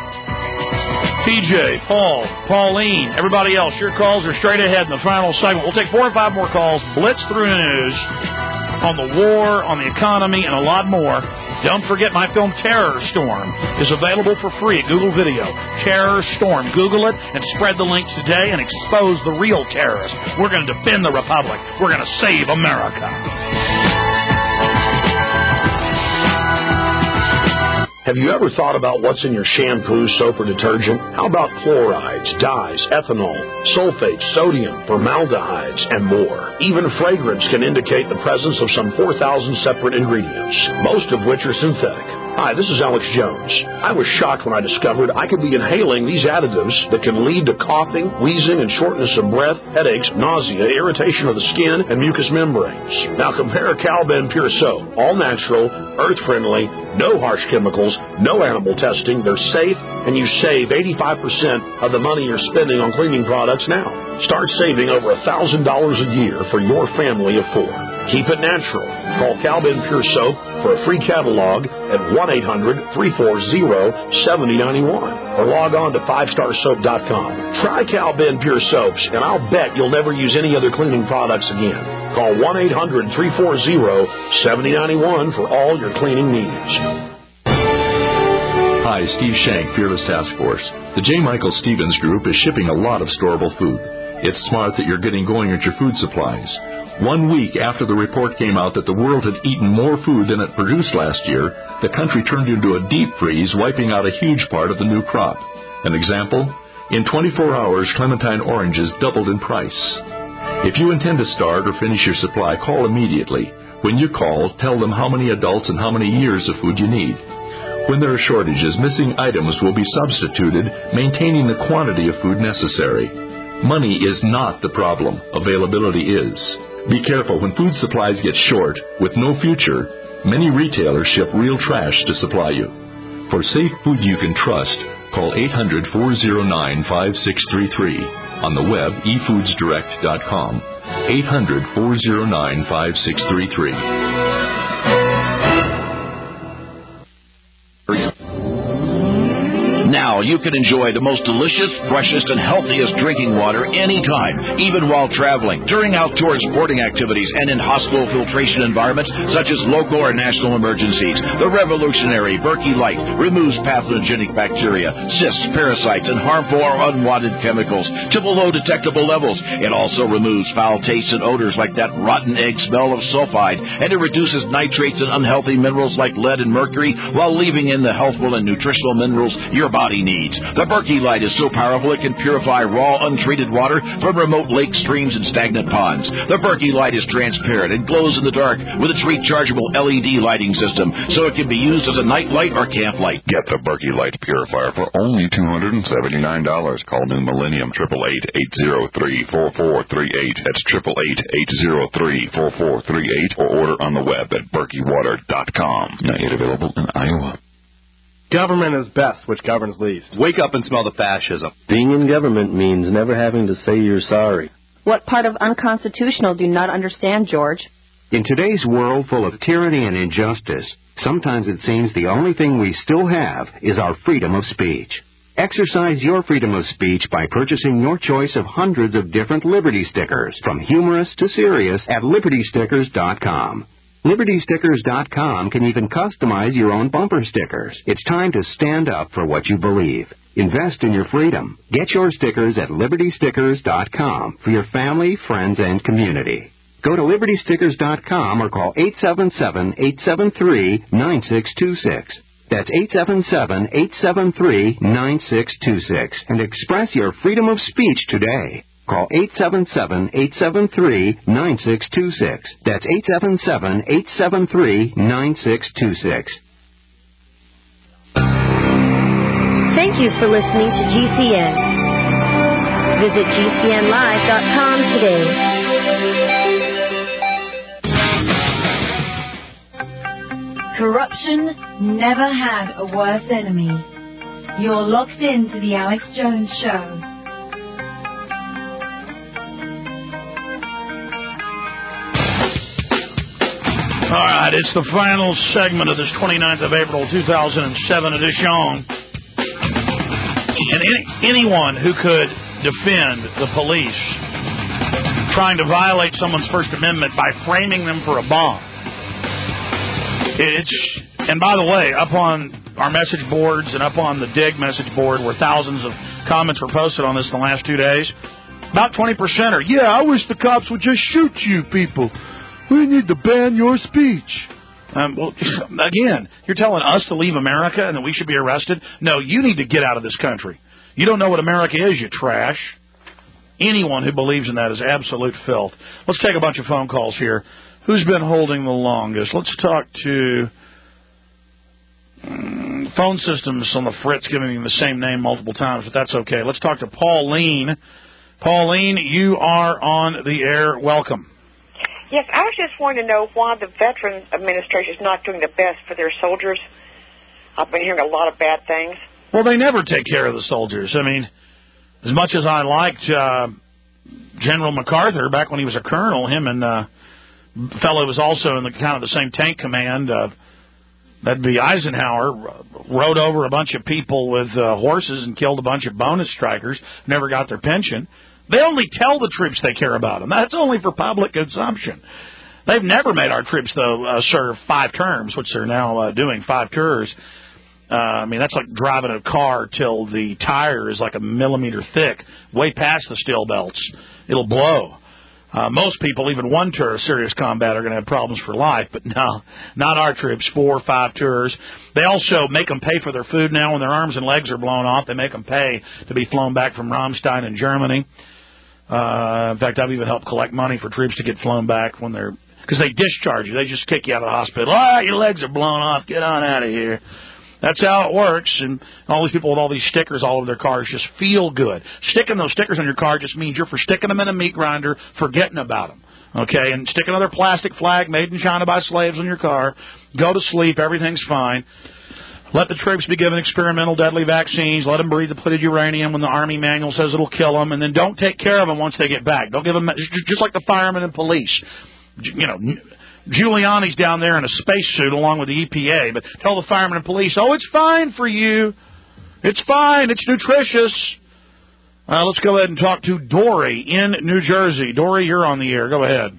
TJ, Paul, Pauline, everybody else, your calls are straight ahead in the final segment. We'll take 4 or 5 more calls, blitz through the news on the war, on the economy, and a lot more. Don't forget my film Terror Storm is available for free at Google Video. Terror Storm. Google it and spread the links today and expose the real terrorists. We're going to defend the Republic. We're going to save America. Have you ever thought about what's in your shampoo, soap, or detergent? How about chlorides, dyes, ethanol, sulfates, sodium, formaldehydes, and more? Even fragrance can indicate the presence of some 4,000 separate ingredients, most of which are synthetic. Hi, this is Alex Jones. I was shocked when I discovered I could be inhaling these additives that can lead to coughing, wheezing, and shortness of breath, headaches, nausea, irritation of the skin, and mucous membranes. Now compare Cal-Ben Pure Soap. All natural, earth-friendly, no harsh chemicals, no animal testing. They're safe, and you save 85% of the money you're spending on cleaning products now. Start saving over $1,000 a year for your family of 4. Keep it natural. Call Cal-Ben Pure Soap for a free catalog at 1-800-340-7091 or log on to 5starsoap.com. Try Cal-Ben Pure Soaps, and I'll bet you'll never use any other cleaning products again. Call 1-800-340-7091 for all your cleaning needs. Hi, Steve Shank, Fearless Task Force. The J. Michael Stevens Group is shipping a lot of storable food. It's smart that you're getting going at your food supplies. 1 week after the report came out that the world had eaten more food than it produced last year, the country turned into a deep freeze, wiping out a huge part of the new crop. An example? In 24 hours, clementine oranges doubled in price. If you intend to start or finish your supply, call immediately. When you call, tell them how many adults and how many years of food you need. When there are shortages, missing items will be substituted, maintaining the quantity of food necessary. Money is not the problem. Availability is. Be careful when food supplies get short. With no future, many retailers ship real trash to supply you. For safe food you can trust, call 800-409-5633. On the web, efoodsdirect.com. 800-409-5633. Now you can enjoy the most delicious, freshest, and healthiest drinking water anytime, even while traveling, during outdoor sporting activities, and in hospital filtration environments such as local or national emergencies. The revolutionary Berkey Light removes pathogenic bacteria, cysts, parasites, and harmful or unwanted chemicals to below detectable levels. It also removes foul tastes and odors like that rotten egg smell of sulfide, and it reduces nitrates and unhealthy minerals like lead and mercury while leaving in the healthful and nutritional minerals your body needs. The Berkey Light is so powerful it can purify raw, untreated water from remote lakes, streams, and stagnant ponds. The Berkey Light is transparent and glows in the dark with its rechargeable LED lighting system, so it can be used as a night light or camp light. Get the Berkey Light Purifier for only $279. Call New Millennium 888-803-4438. That's 888-803-4438, or order on the web at BerkeyWater.com. Not yet available in Iowa. Government is best, which governs least. Wake up and smell the fascism. Being in government means never having to say you're sorry. What part of unconstitutional do you not understand, George? In today's world full of tyranny and injustice, sometimes it seems the only thing we still have is our freedom of speech. Exercise your freedom of speech by purchasing your choice of hundreds of different Liberty stickers, from humorous to serious, at LibertyStickers.com. LibertyStickers.com can even customize your own bumper stickers. It's time to stand up for what you believe. Invest in your freedom. Get your stickers at LibertyStickers.com for your family, friends, and community. Go to LibertyStickers.com or call 877-873-9626. That's 877-873-9626 and express your freedom of speech today. Call 877-873-9626. That's 877-873-9626. Thank you for listening to GCN. Visit GCNlive.com today. Corruption never had a worse enemy. You're locked into the Alex Jones Show. All right, it's the final segment of this 29th of April, 2007 edition. And anyone who could defend the police trying to violate someone's First Amendment by framing them for a bomb. And by the way, up on our message boards and up on the Dig message board, where thousands of comments were posted on this in the last 2 days, about 20% are, yeah, I wish the cops would just shoot you people. We need to ban your speech. Well, again, you're telling us to leave America and that we should be arrested? No, you need to get out of this country. You don't know what America is, you trash. Anyone who believes in that is absolute filth. Let's take a bunch of phone calls here. Who's been holding the longest? Let's talk to phone systems on the fritz giving me the same name multiple times, but that's okay. Let's talk to Pauline. Pauline, you are on the air. Welcome. Yes, I was just wanting to know why the Veterans Administration is not doing the best for their soldiers. I've been hearing a lot of bad things. Well, they never take care of the soldiers. I mean, as much as I liked General MacArthur back when he was a colonel, him and fellow who was also in the kind of the same tank command, that'd be Eisenhower, rode over a bunch of people with horses and killed a bunch of bonus strikers, never got their pension. They only tell the troops they care about them. That's only for public consumption. They've never made our troops, though, serve 5 terms, which they're now doing, 5 tours. I mean, that's like driving a car till the tire is like a millimeter thick, way past the steel belts. It'll blow. Most people, even 1 tour of serious combat, are going to have problems for life, but no, not our troops, 4 or 5 tours. They also make them pay for their food now when their arms and legs are blown off. They make them pay to be flown back from Ramstein in Germany. In fact, I've even helped collect money for troops to get flown back when they're, because they discharge you. They just kick you out of the hospital. All right, your legs are blown off. Get on out of here. That's how it works, and all these people with all these stickers all over their cars just feel good. Sticking those stickers on your car just means you're for sticking them in a meat grinder, forgetting about them, okay? And stick another plastic flag made in China by slaves on your car. Go to sleep. Everything's fine. Let the troops be given experimental deadly vaccines. Let them breathe depleted uranium when the Army manual says it'll kill them, and then don't take care of them once they get back. Don't give them, just like the firemen and police, you know. Giuliani's down there in a spacesuit along with the EPA, but tell the firemen and police, oh, it's fine for you. It's fine. It's nutritious. Let's go ahead and talk to Dory in New Jersey. Dory, you're on the air. Go ahead.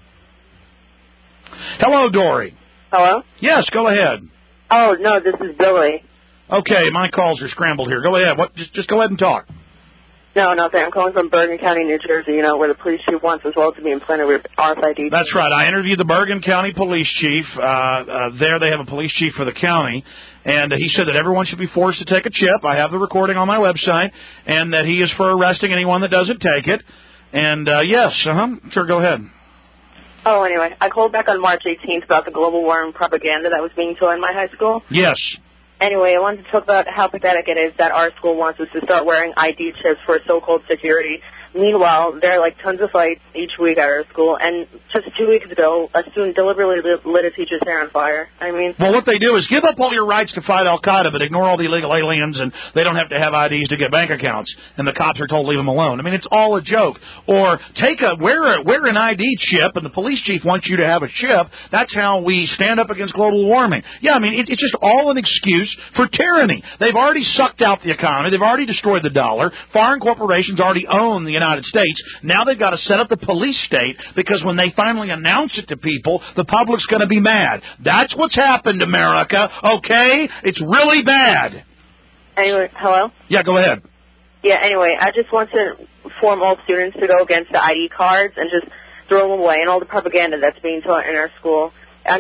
Hello, Dory. Hello? Yes, go ahead. Oh, no, this is Billy. Okay, my calls are scrambled here. Go ahead. Just go ahead and talk. No, nothing. I'm calling from Bergen County, New Jersey, where the police chief wants as well to be implanted with RFID. That's right. I interviewed the Bergen County police chief. There they have a police chief for the county, and he said that everyone should be forced to take a chip. I have the recording on my website, and that he is for arresting anyone that doesn't take it. And, yes, sure, go ahead. Oh, anyway, I called back on March 18th about the global warming propaganda that was being taught in my high school. Yes. Anyway, I wanted to talk about how pathetic it is that our school wants us to start wearing ID chips for so-called security. Meanwhile, there are like tons of fights each week at our school, and just 2 weeks ago, a student deliberately lit a teacher's hair on fire. Well, what they do is give up all your rights to fight Al-Qaeda, but ignore all the illegal aliens, and they don't have to have IDs to get bank accounts, and the cops are told to leave them alone. It's all a joke. Or wear an ID chip, and the police chief wants you to have a chip. That's how we stand up against global warming. Yeah, it's just all an excuse for tyranny. They've already sucked out the economy. They've already destroyed the dollar. Foreign corporations already own the United States. Now they've got to set up the police state, because when they finally announce it to people, the public's going to be mad. That's what's happened, America, okay? It's really bad. Anyway, hello? Yeah, go ahead. Yeah, anyway, I just want to inform all students to go against the ID cards and just throw them away and all the propaganda that's being taught in our school.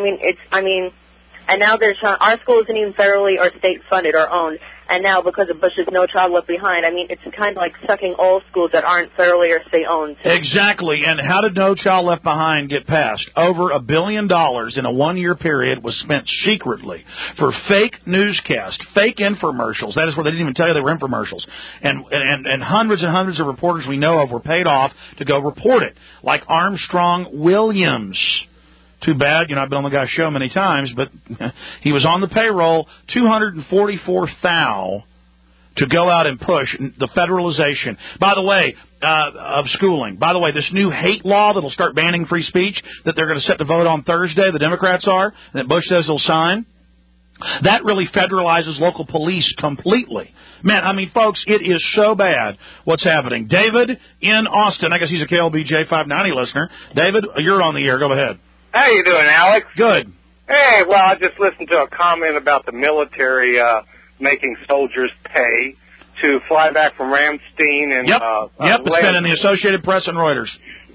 And now they're trying, our school isn't even federally or state funded or owned. And now, because of Bush's No Child Left Behind, it's kind of like sucking all schools that aren't federally or state-owned. Exactly. And how did No Child Left Behind get passed? Over $1 billion in a one-year period was spent secretly for fake newscasts, fake infomercials. That is where they didn't even tell you they were infomercials. And hundreds and hundreds of reporters we know of were paid off to go report it, like Armstrong Williams. Too bad, I've been on the guy's show many times, but he was on the payroll, 244 thou to go out and push the federalization. By the way, of schooling. By the way, this new hate law that'll start banning free speech that they're going to set to vote on Thursday, the Democrats are, and that Bush says they'll sign, that really federalizes local police completely. Man, folks, it is so bad what's happening. David in Austin, I guess he's a KLBJ 590 listener. David, you're on the air. Go ahead. How you doing, Alex? Good. Hey, well, I just listened to a comment about the military making soldiers pay to fly back from Ramstein and Yep, it's been in the Associated Press and Reuters.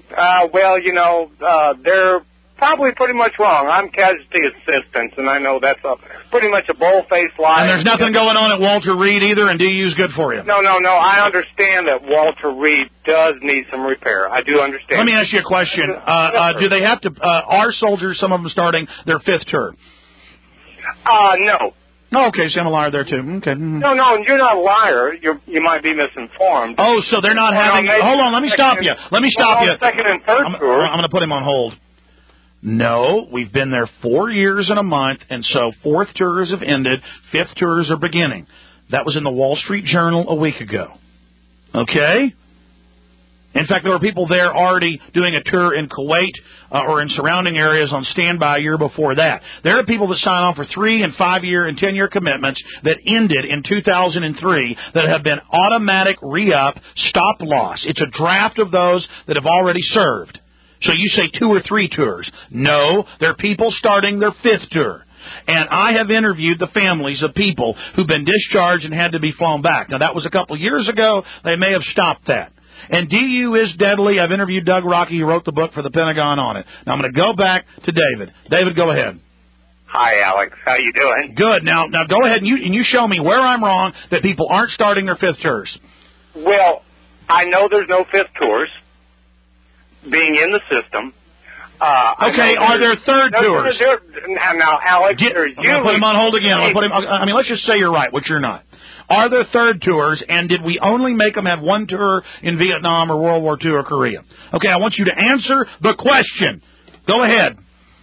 They're probably pretty much wrong. I'm casualty assistance, and I know that's pretty much a bold-faced lie. And there's nothing going on at Walter Reed either, and DU's good for you. No. I understand that Walter Reed does need some repair. I do understand. Let me ask you a question. Do they have to, are soldiers, some of them starting their 5th tour? No. Oh, okay, so I'm a liar there, too. Okay. No, you're not a liar. You might be misinformed. Oh, so they're not having... Hold on, let me stop you. Second and third tour. I'm going to put him on hold. No, we've been there 4 years and a month, and so 4th tours have ended, 5th tours are beginning. That was in the Wall Street Journal a week ago. Okay? In fact, there were people there already doing a tour in Kuwait or in surrounding areas on standby a year before that. There are people that sign on for 3- and 5-year and 10-year commitments that ended in 2003 that have been automatic re-up, stop loss. It's a draft of those that have already served. So you say 2 or 3 tours. No, they're people starting their 5th tour. And I have interviewed the families of people who've been discharged and had to be flown back. Now, that was a couple years ago. They may have stopped that. And DU is deadly. I've interviewed Doug Rocky, who wrote the book for the Pentagon on it. Now, I'm going to go back to David. David, go ahead. Hi, Alex. How you doing? Good. Now go ahead and you show me where I'm wrong that people aren't starting their 5th tours. Well, I know there's no 5th tours being in the system. Okay, are there 3rd tours? Now, Alex, I'm going to put him on hold again. Let's just say you're right, which you're not. Are there 3rd tours, and did we only make them have 1 tour in Vietnam or World War II or Korea? Okay, I want you to answer the question. Go ahead.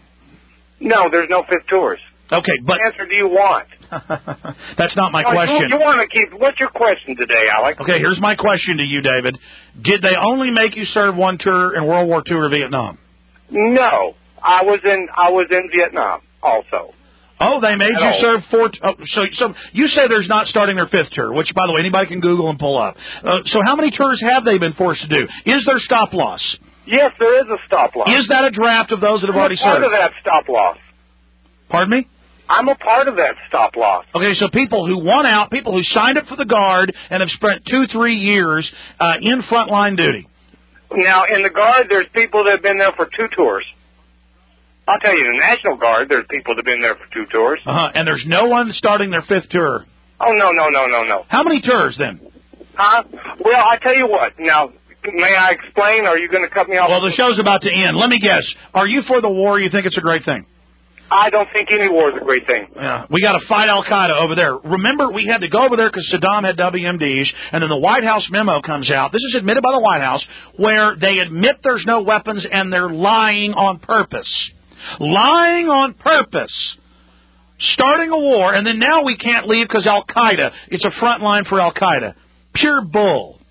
No, there's no 5th tours. Okay, but... What answer do you want? That's not my question. You want to keep... What's your question today, Alex? Okay, here's my question to you, David. Did they only make you serve 1 tour in World War II or Vietnam? No. I was in Vietnam also. Oh, they made you serve 4... So you say there's not starting their 5th tour, which, by the way, anybody can Google and pull up. So how many tours have they been forced to do? Is there stop loss? Yes, there is a stop loss. Is that a draft of those that have already served? Part of that stop loss. Pardon me? I'm a part of that stop loss. Okay, so people who want out, people who signed up for the Guard and have spent 2-3 years in frontline duty. Now, in the Guard, there's people that have been there for 2 tours. I'll tell you, in the National Guard, there's people that have been there for 2 tours. And there's no one starting their 5th tour. Oh, no. How many tours, then? Huh? Well, I tell you what. Now, may I explain, or are you going to cut me off? Well, the show's about to end. Let me guess. Are you for the war? You think it's a great thing? I don't think any war is a great thing. Yeah, we got to fight Al-Qaeda over there. Remember, we had to go over there because Saddam had WMDs, and then the White House memo comes out. This is admitted by the White House, where they admit there's no weapons, and they're lying on purpose. Lying on purpose. Starting a war, and then now we can't leave because Al-Qaeda. It's a front line for Al-Qaeda. Pure bull.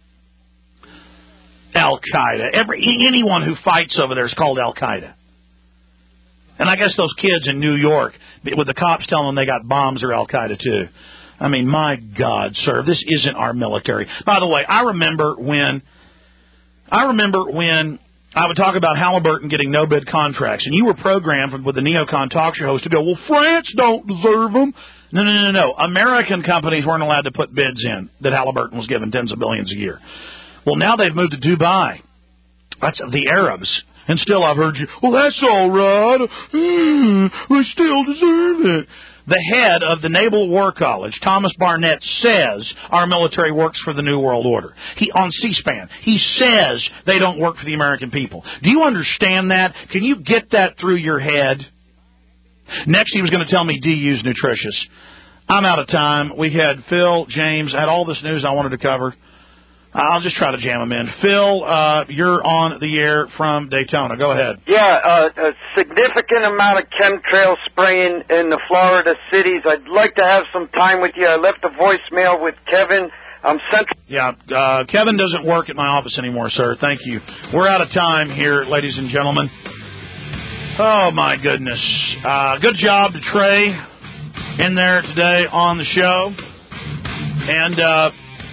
Al-Qaeda. Anyone who fights over there is called Al-Qaeda. And I guess those kids in New York, with the cops telling them they got bombs, are Al-Qaeda too. I mean, my God, sir, this isn't our military. By the way, I remember when I would talk about Halliburton getting no-bid contracts, and you were programmed with the Neocon talk show host to go, well, France don't deserve them. No. American companies weren't allowed to put bids in that Halliburton was given tens of billions a year. Well, now they've moved to Dubai. That's the Arabs. And still I've heard you, well, that's all right. We still deserve it. The head of the Naval War College, Thomas Barnett, says our military works for the New World Order. On C-SPAN, he says they don't work for the American people. Do you understand that? Can you get that through your head? Next, he was going to tell me DU's nutritious. I'm out of time. We had Phil, James, I had all this news I wanted to cover. I'll just try to jam them in. Phil, you're on the air from Daytona. Go ahead. Yeah, a significant amount of chemtrail spraying in the Florida cities. I'd like to have some time with you. I left a voicemail with Kevin. Yeah, Kevin doesn't work at my office anymore, sir. Thank you. We're out of time here, ladies and gentlemen. Oh, my goodness. Good job to Trey in there today on the show. And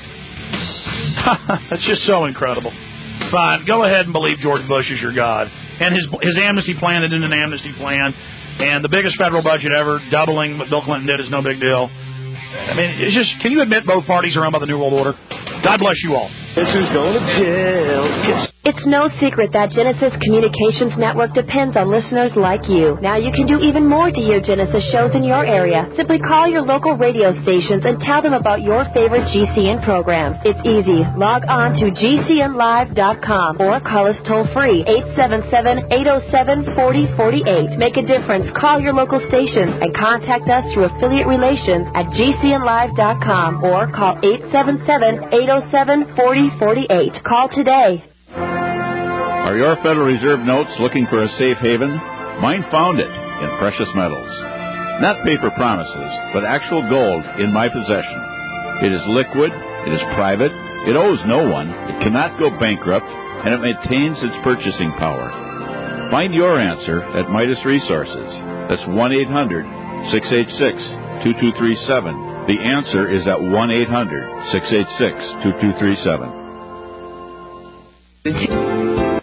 it's just so incredible. Fine, go ahead and believe George Bush is your God. And his amnesty plan isn't an amnesty plan. And the biggest federal budget ever, doubling what Bill Clinton did, is no big deal. I mean, it's just, can you admit both parties are run by the New World Order? God bless you all. Guess who's going to jail? It's no secret that Genesis Communications Network depends on listeners like you. Now you can do even more to hear Genesis shows in your area. Simply call your local radio stations and tell them about your favorite GCN programs. It's easy. Log on to GCNlive.com or call us toll-free, 877-807-4048. Make a difference. Call your local station and contact us through affiliate relations at GCNlive.com or call 877-807-4048. Call today. Are your Federal Reserve notes looking for a safe haven? Mine found it in precious metals. Not paper promises, but actual gold in my possession. It is liquid, it is private, it owes no one, it cannot go bankrupt, and it maintains its purchasing power. Find your answer at Midas Resources. That's 1-800-686-2237. The answer is at 1-800-686-2237.